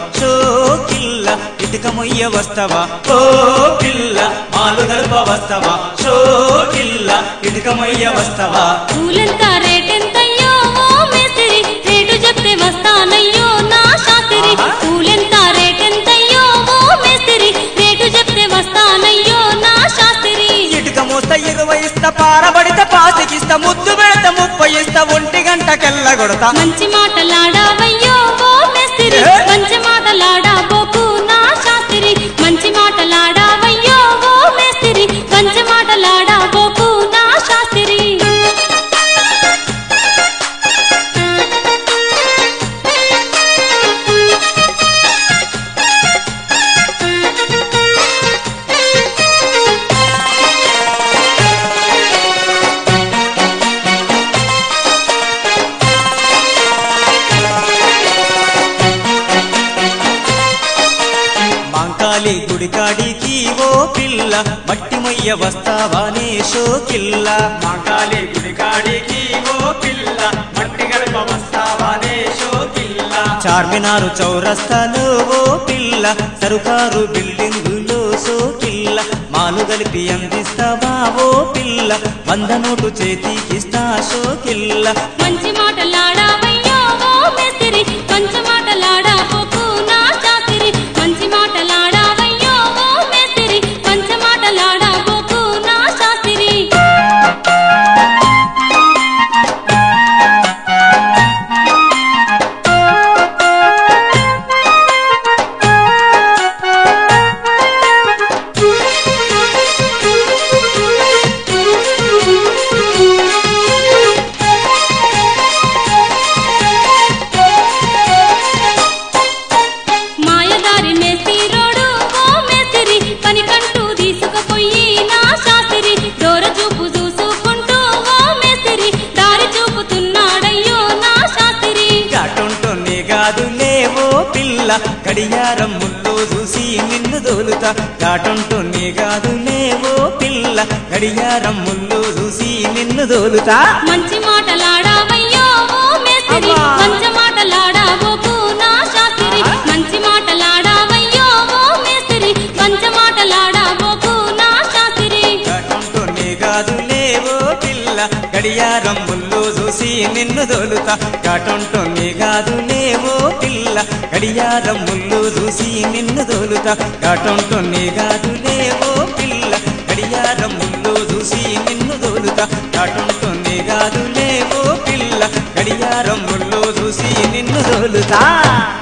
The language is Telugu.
షోకిల్ల ఇటుక మొయ్య వస్తవా ఓ పిల్ల మాలు గల్ప వస్తవా షోకిల్ల ఇటుక మొయ్య వస్తవా పూలెంత రేటెంతయ్యో ఓ మేస్తిరి రేటు చెప్తే వస్తానయ్యో నా శాస్త్రి పూలెంత రేటెంతయ్యో ఓ మేస్తిరి రేటు చెప్తే వస్తానయ్యో నా శాస్త్రి ఇటుక మోస్త 20 ఇస్తా పారబడిత పాసికిస్తా ముద్దు పెడత 30 ఇస్తా 1 గంటకెల్ల కొడతా మంచి మాటలాడావయ్యో ఓ మేస్తిరి మంచి మాటలాడాబోకు నా శాస్త్రి మంచి మాటలాడావయ్యో ఓ మేస్తిరి మంచి మాటలాడాబోకు నా శాస్త్రి గుడికాడికి ఓ పిల్ల మట్టి మొయ్య వస్తావానే షోకిల్ల మాకాలి గుడికాడికి ఓ పిల్ల మట్టి గడప వస్తావానే షోకిల్ల చార్మినారు చౌరస్తాలో ఓ పిల్ల సరుకారు బిల్డింగులో షోకిల్ల మాలు గలిపి అందిస్తావా ఓ పిల్ల 100 నోటు చేతికిస్తా షోకిల్ల మంచి మాటలాడావయ్యో ఓ మేస్తిరి మంచి మాటలాడాబోకు నా శాస్త్రి మంచి మాటలాడావయ్యో ఓ మేస్తిరి మంచి మాటలాడాబోకు నా శాస్త్రి మాయదారి మేస్తిరోడు ఓ మేస్తిరి పనికంటూ తీసుకుపోయి నా శాస్త్రి దూర చూపు చూసుకుంటూ ఓ మేస్తిరి దారి చూపుతున్నాడయ్యో నా శాస్త్రి గాటుంటోనే గాదులే ఓ పిల్ల గడియారం ముళ్ళు చూసి నిన్ను దోలుతా గాటుంటోనే గాదులే ఓ పిల్ల గడియారం ముళ్ళు చూసి నిన్ను దోలుతా మంచి మాటలాడావయ్యో ఓ మేస్తిరి మంచి మాటలాడాబోకు నా శాస్త్రి మంచి మాటలాడావయ్యో ఓ మేస్తిరి మంచి మాటలాడాబోకు నా శాస్త్రి గాటుంటోనే గాదులే ఓ పిల్ల గడియారం ముళ్ళు చూసి నిన్ను దోలుతా గాటుంటోనే గాదులే ఓ పిల్ల గడియారం ముళ్ళు చూసి నిన్ను దోలుతా గాటుంటోనే గాదులే ఓ పిల్ల గడియారం ముళ్ళు చూసి నిన్ను దోలుతా గాటుంటోనే గాదులే ఓ పిల్ల గడియారం ముళ్ళు చూసి నిన్ను దోలుతా